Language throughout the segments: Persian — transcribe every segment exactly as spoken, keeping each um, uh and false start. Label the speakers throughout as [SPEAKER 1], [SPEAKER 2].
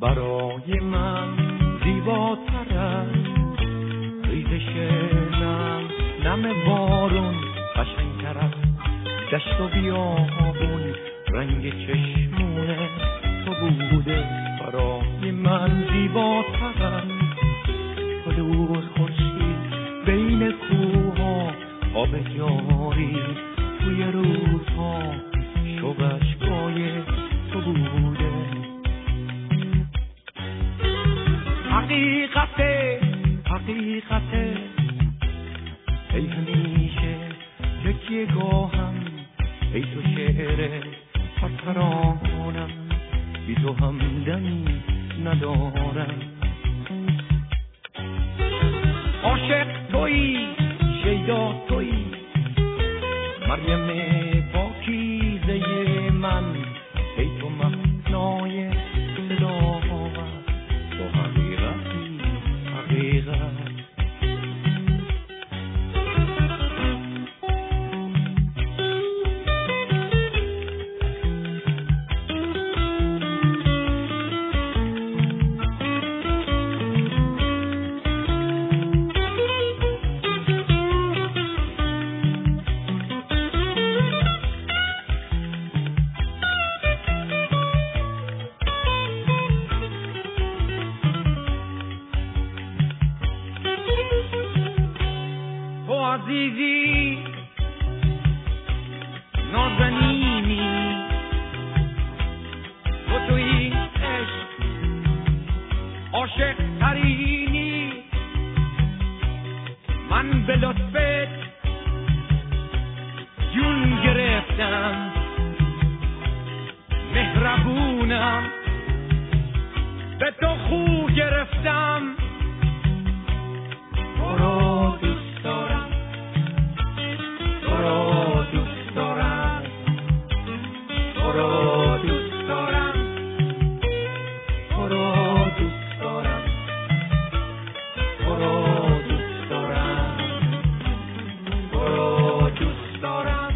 [SPEAKER 1] برای من زیباتر از ریزش نم نم بارون، قشنگتر از دشت و بیابون، رنگ چشمونه تو بوده برای من زیباتر از طلوع خورشید بین کوها، آب جاری توی رودها، شوقش تو بوده. حقیقته حقیقته ای همیشه یکی گاهم، ای تو شعر هر ترانم، بی تو همدمی ندارم. عاشق تویی، شیدا تویی، مریم پاکیزه من، ای تو معنای صدا تو حقیقتی حقیقت. عزیزی نازنینی، تو توی عشق عاشق ترینی، من به لطفت جون گرفتم، مهربونم، به تو خو گرفتم. تو رو دوست دارم، تو رو دوست دارم، تو رو دوست دارم، تو رو دوست دارم، تو رو دوست دارم، تو رو دوست دارم.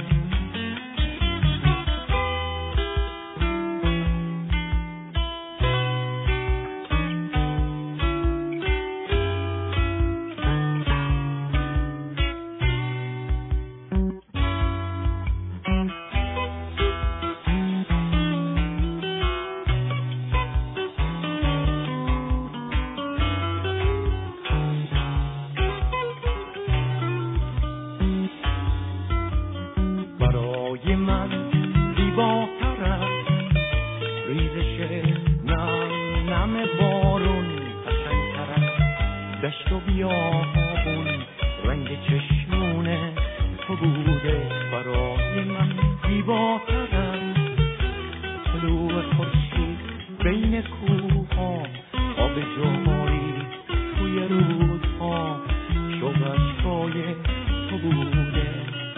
[SPEAKER 1] برای من زیباتر از ریزش نم نم بارون، قشنگتر از دشت و بیابون، رنگ چشمونه تو بوده برای من زیباتر از طلوع خورشید بین کوها، آب جاری توی رودها، شوقش تو بوده.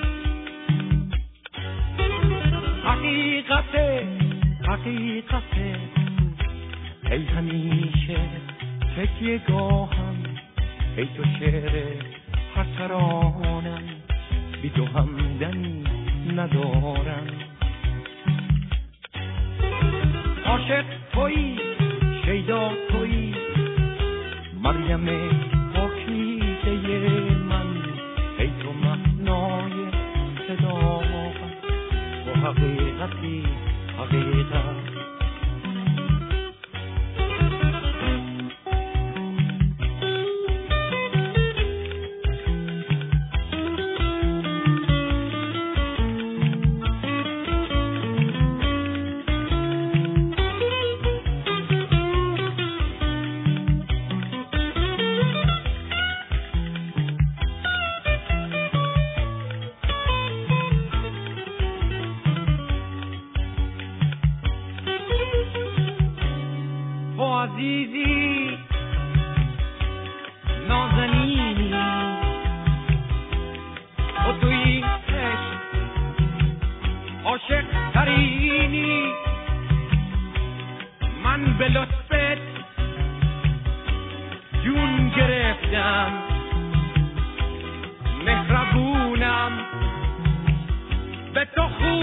[SPEAKER 1] حقیقته حقیقته ای همیشه تکیه گاهم، ای تو شعر هر ترانم، بی تو همدمی ندارم. عاشق تویی، شیدا تویی، مریم پاکیزه من، ای تو معنای صدا و حقیقتی حقیقت. عزیزی نازنینی، تو توی عشق عاشق ترینی، من به لطفت جون گرفتم، مهربونم، به تو خوب